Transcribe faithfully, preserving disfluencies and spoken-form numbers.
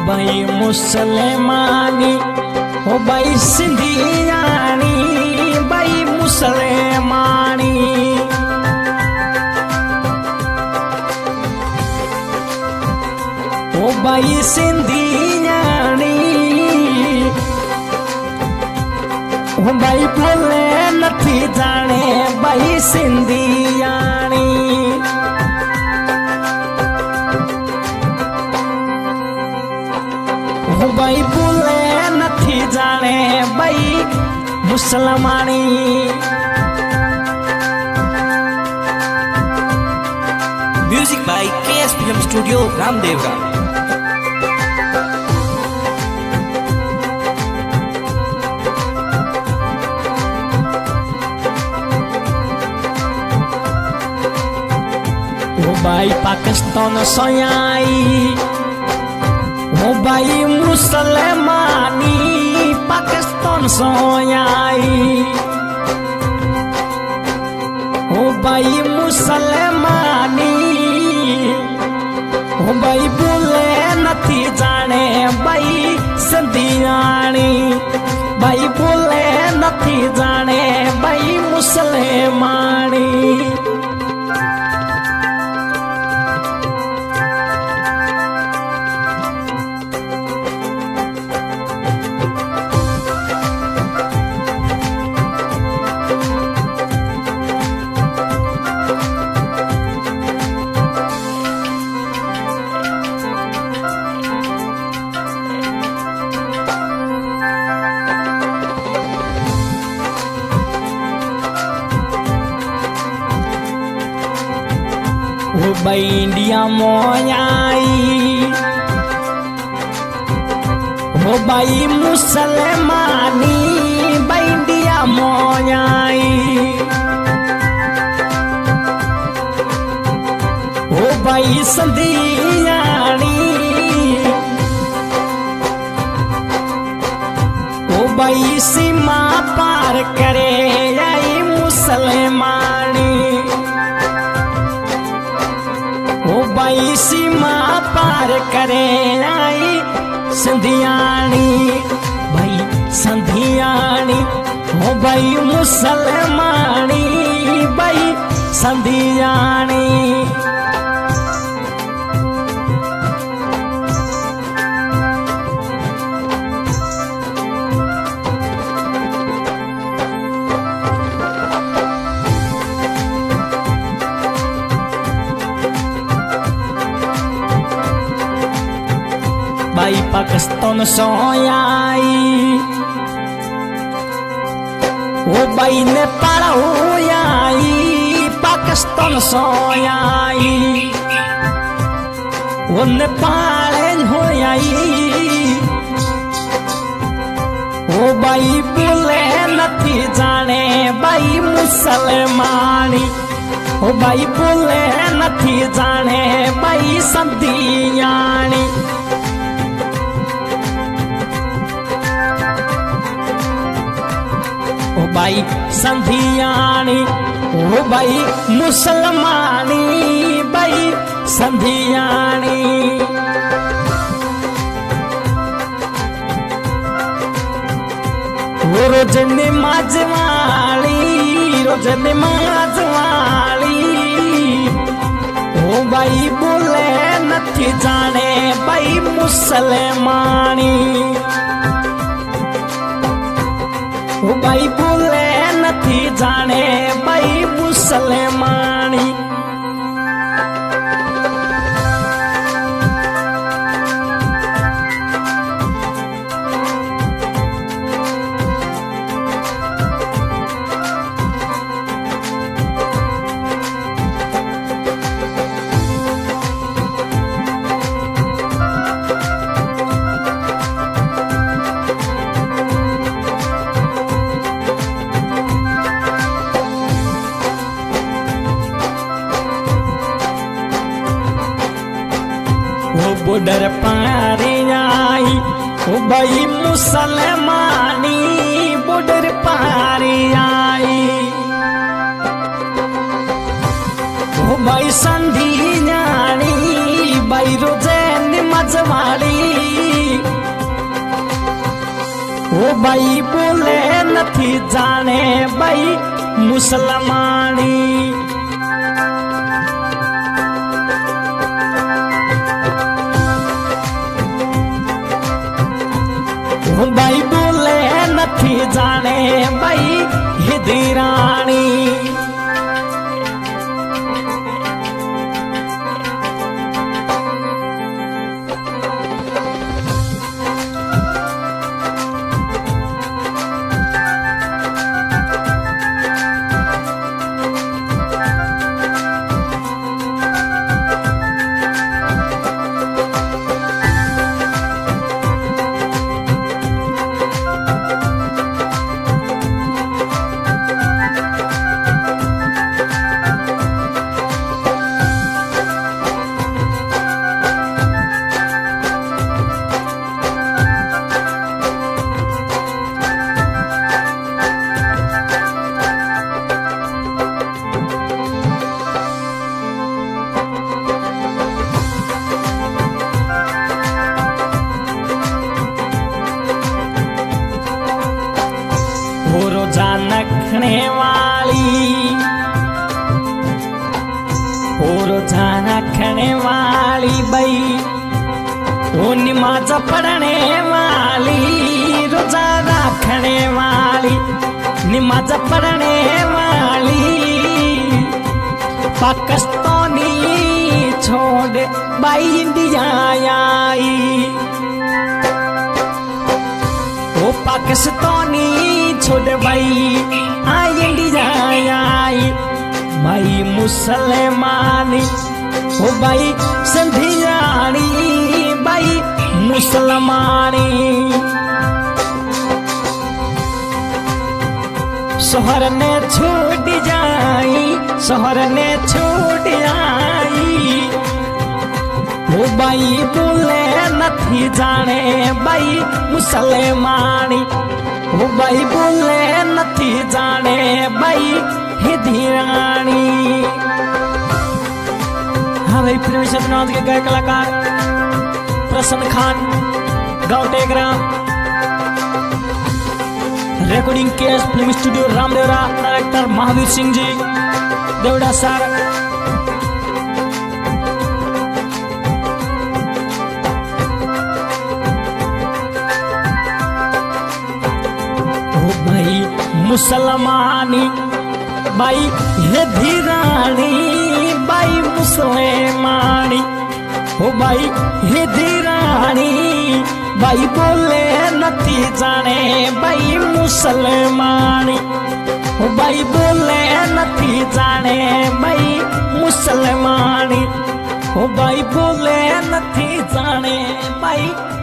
भाई मुसलमानी हो भाई सिंधियानी भाई मुसलमानी हो भाई सिंधियानी हो भाई बोले नथी जाने भाई सिंधियानी हो भाई बोले नथी जाने भाई मुसलमानी music by K S P M studio Ramdevra. हो भाई पाकिस्तान सोयाई हो भाई मुसलमानी पाकिस्तान सोयाई हो भाई मुसलमानी हो भाई बोले नथी जाने भाई सिंधियानी भाई बोले नथी जाने भाई मुसलमानी हो भाई इंडिया मोयाई हो भाई मुसलमानी भाई इंडिया मोयाई हो भाई सिंधियानी हो भाई सीमा पार करे आई मुसलमानी हो भाई सीमा पार करे आई सिंधियानी भाई सिंधियानी हो भाई मुसलमानी भाई सिंधियानी भाई पाकिस्तान सोयाई हो भाई नेपाल होयाई पाकिस्तान सोयाई हो नेपाल होयाई हो भाई बोले नथी जाने भाई मुसलमानी हो भाई बोले नथी जाने भाई सिंधियानी हो भाई सिंधियानी हो भाई मुसलमानी भाई सिंधियानी हो रोज नमाज वाली रोज नमाज वाली हो भाई बोले नथी जाने भाई मुसलमानी हो भाई बोले नथी जाने भाई मुसलमानी बॉर्डर पार आई हो भाई मुसलमानी बॉर्डर पार आई हो भाई संधियानी भाई रोजे नमाज वाली भाई बोले नथी जाने भाई मुसलमानी। भाई बोले नथी जाने भाई हिदरानी। वो रोजाना खने वाली, वो रोजाना खने वाली बई, वो नमाज पढ़ने वाली, रोजाना खने वाली, नमाज पढ़ने वाली, पाकिस्तानी छोड़ बाई इंडिया आई। वो पाकिस्तानी छोड़ भाई आई इंडिया आई। भाई मुसलमानी ओ भाई संधियानी भाई मुसलमानी। शहर ने छूट जाई, शहर ने छूट आई। वो भाई बोले नथी जाने भाई मुसलमानी। वो भाई बोले नथी जाने भाई हिदरानी। हाँ भाई फिल्मी सतनाथ के गायक कलाकार प्रसन्न खान, गाँव Tekra, recording case film studio Ramdevra, director Mahavir Singh ji Devda sir. भाई मुसलमानी भाई हिदरानी भाई मुसलमानी। हो भाई हिदरानी भाई बोले नथी जाने भाई मुसलमानी। हो भाई बोले नथी जाने भाई मुसलमानी। हो भाई बोले नथी जाने भाई